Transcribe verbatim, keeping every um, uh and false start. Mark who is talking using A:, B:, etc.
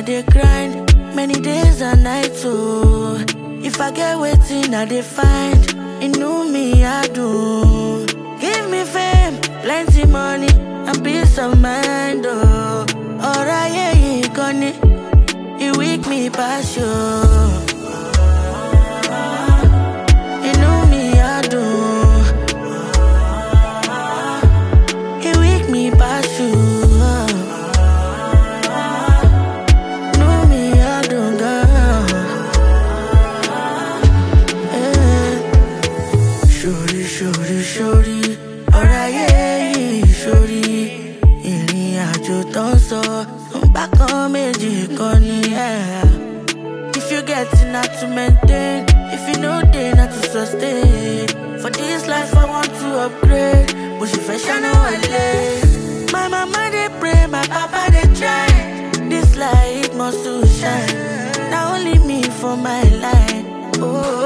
A: dey grind, many days and nights, oh. If I get waiting, I dey find, it know me, I do. Give me fame, plenty money, and peace of mind, oh. Alright, yeah, you gonna, it weak me past you. It know me, I do. It weak me past you. Know me, I do, girl. Yeah. Shorty, shorty, shorty. Alright, yeah, yeah, shorty. Ìrìn àjò tó ń sọ, bákan méjì kan ni, yeah. If you get it, not to maintain. If you know they not to sustain. For this life, I want to upgrade. But she fresh, I know I lay. My mama, they pray, my papa, they try. This light must to shine. Now only me for my line. Oh.